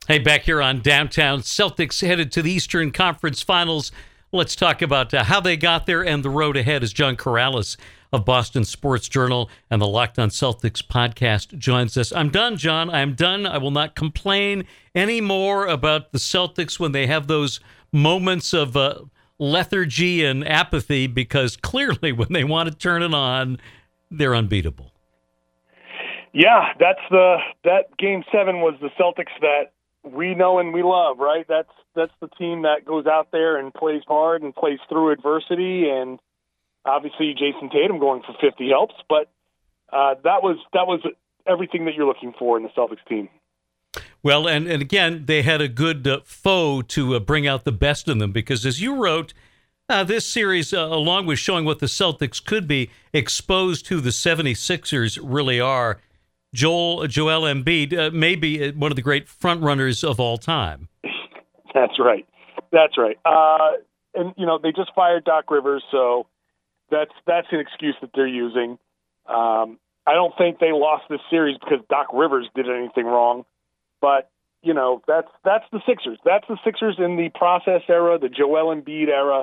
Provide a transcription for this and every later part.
Hey, back here on Downtown, Celtics headed to the Eastern Conference Finals. Let's talk about how they got there and the road ahead as John Corrales of Boston Sports Journal and the Locked on Celtics podcast joins us. I'm done, John. I'm done. I will not complain anymore about the Celtics when they have those moments of lethargy and apathy, because clearly when they want to turn it on, they're unbeatable. Yeah, that Game 7 was the Celtics that we know and we love, right? That's the team that goes out there and plays hard and plays through adversity, and obviously Jason Tatum going for 50 helps, but that was everything that you're looking for in the Celtics team. Well, and again, they had a good foe to bring out the best in them, because as you wrote, this series, along with showing what the Celtics could be, exposed who the 76ers really are. Joel Embiid may be one of the great front runners of all time. That's right. And they just fired Doc Rivers, so that's an excuse that they're using. I don't think they lost this series because Doc Rivers did anything wrong, but that's the Sixers. That's the Sixers in the process era, the Joel Embiid era.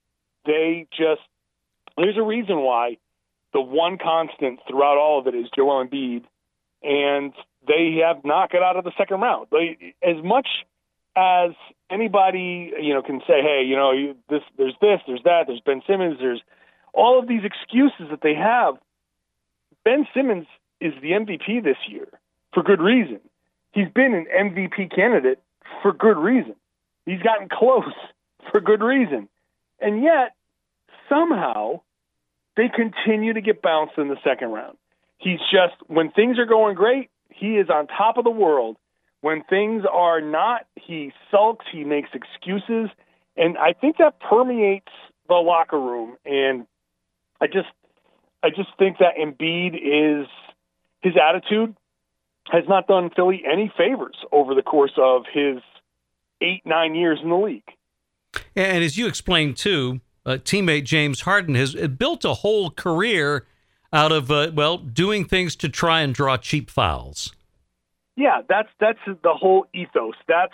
There's a reason why the one constant throughout all of it is Joel Embiid, and they have not got out of the second round. As much as anybody, can say, hey, there's that, there's Ben Simmons, there's all of these excuses that they have. Ben Simmons is the MVP this year for good reason. He's been an MVP candidate for good reason. He's gotten close for good reason. And yet, somehow, they continue to get bounced in the second round. He's just, when things are going great, he is on top of the world. When things are not, he sulks, he makes excuses, and I think that permeates the locker room. And I just think that Embiid his attitude has not done Philly any favors over the course of his 8-9 years in the league. And as you explained too, teammate James Harden has built a whole career out of doing things to try and draw cheap fouls. Yeah, that's the whole ethos. That's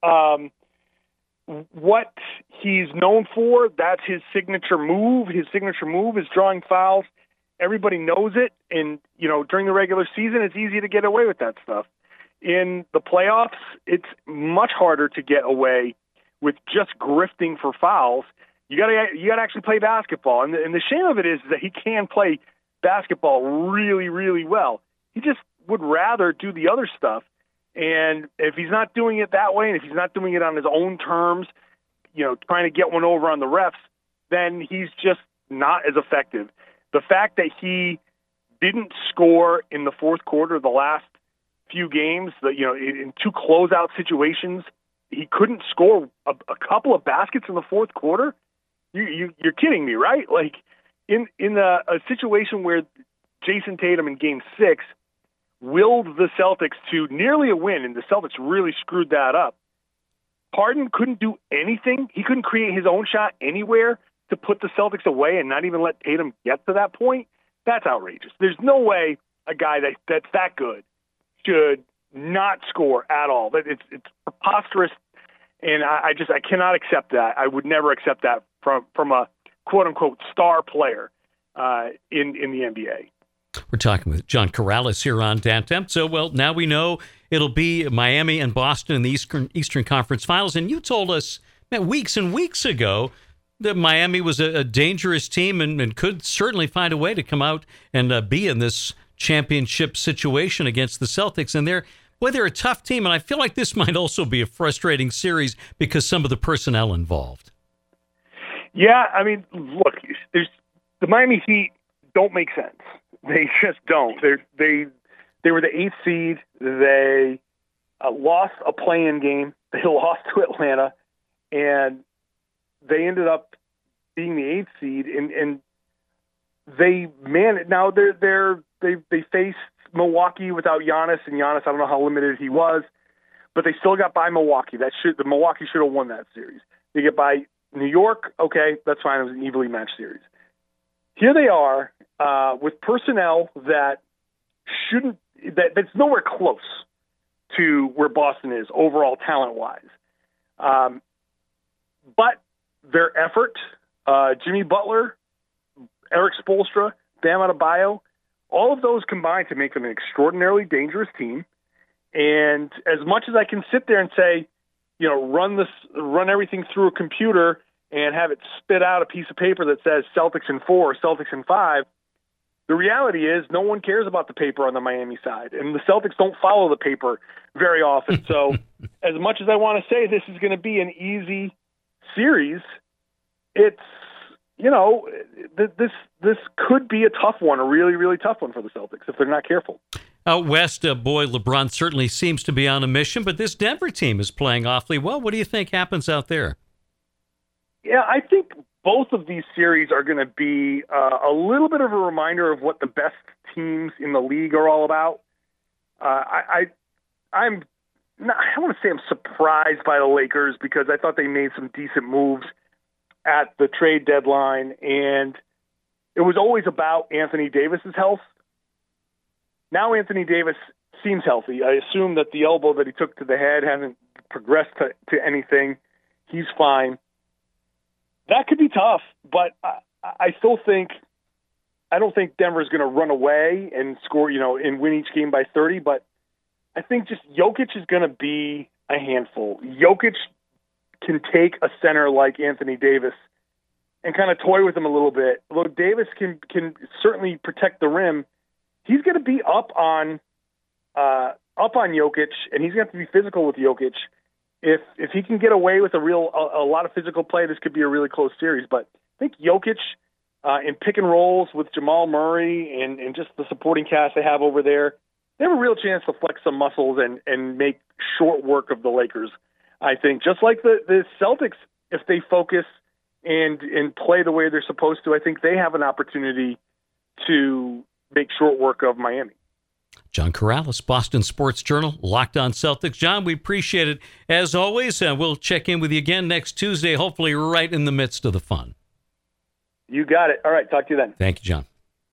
what he's known for. That's his signature move. His signature move is drawing fouls. Everybody knows it, and during the regular season, it's easy to get away with that stuff. In the playoffs, it's much harder to get away with just grifting for fouls. You got to actually play basketball, and the shame of it is that he can play basketball really, really well. He just would rather do the other stuff. And if he's not doing it that way, and if he's not doing it on his own terms, trying to get one over on the refs, then he's just not as effective. The fact that he didn't score in the fourth quarter of the last few games, in two closeout situations, he couldn't score a couple of baskets in the fourth quarter. You're kidding me, right? Like in a situation where Jason Tatum in Game 6 willed the Celtics to nearly a win, and the Celtics really screwed that up. Harden couldn't do anything. He couldn't create his own shot anywhere to put the Celtics away and not even let Tatum get to that point. That's outrageous. There's no way a guy that's that good should not score at all. It's preposterous, and I cannot accept that. I would never accept that from a quote-unquote star player in the NBA. We're talking with John Corrales here on Downtown. So, now we know it'll be Miami and Boston in the Eastern Conference Finals. And you told us weeks and weeks ago that Miami was a dangerous team and could certainly find a way to come out and be in this championship situation against the Celtics. And they're a tough team. And I feel like this might also be a frustrating series because some of the personnel involved. Yeah, I mean, look, the Miami Heat don't make sense. They just don't. They were the 8th seed. They lost a play-in game. They lost to Atlanta, and they ended up being the 8th seed. And they now they faced Milwaukee without Giannis, and Giannis, I don't know how limited he was, but they still got by Milwaukee. Milwaukee should have won that series. They get by New York. Okay, that's fine. It was an evenly matched series. Here they are with personnel that's nowhere close to where Boston is overall talent-wise. But their effort, Jimmy Butler, Eric Spoelstra, Bam Adebayo, all of those combined to make them an extraordinarily dangerous team. And as much as I can sit there and say, run everything through a computer and have it spit out a piece of paper that says Celtics in 4 or Celtics in 5, the reality is no one cares about the paper on the Miami side, and the Celtics don't follow the paper very often. So as much as I want to say this is going to be an easy series, it's, this could be a tough one, a really, really tough one for the Celtics if they're not careful. Out west, LeBron certainly seems to be on a mission, but this Denver team is playing awfully well. What do you think happens out there? Yeah, I think both of these series are going to be a little bit of a reminder of what the best teams in the league are all about. I don't want to say I'm surprised by the Lakers because I thought they made some decent moves at the trade deadline, and it was always about Anthony Davis's health. Now Anthony Davis seems healthy. I assume that the elbow that he took to the head hasn't progressed to anything. He's fine. That could be tough, but I still think I don't think Denver's going to run away and score, and win each game by 30, but I think just Jokic is going to be a handful. Jokic can take a center like Anthony Davis and kind of toy with him a little bit. Although Davis can certainly protect the rim, he's going to be up on Jokic, and he's going to have to be physical with Jokic. If he can get away with a lot of physical play, this could be a really close series. But I think Jokic in pick and rolls with Jamal Murray and just the supporting cast they have over there, they have a real chance to flex some muscles and make short work of the Lakers. I think just like the Celtics, if they focus and play the way they're supposed to, I think they have an opportunity to make short work of Miami. John Karalis, Boston Sports Journal, Locked On Celtics. John, we appreciate it as always, and we'll check in with you again next Tuesday, hopefully right in the midst of the fun. You got it. All right, talk to you then. Thank you, John.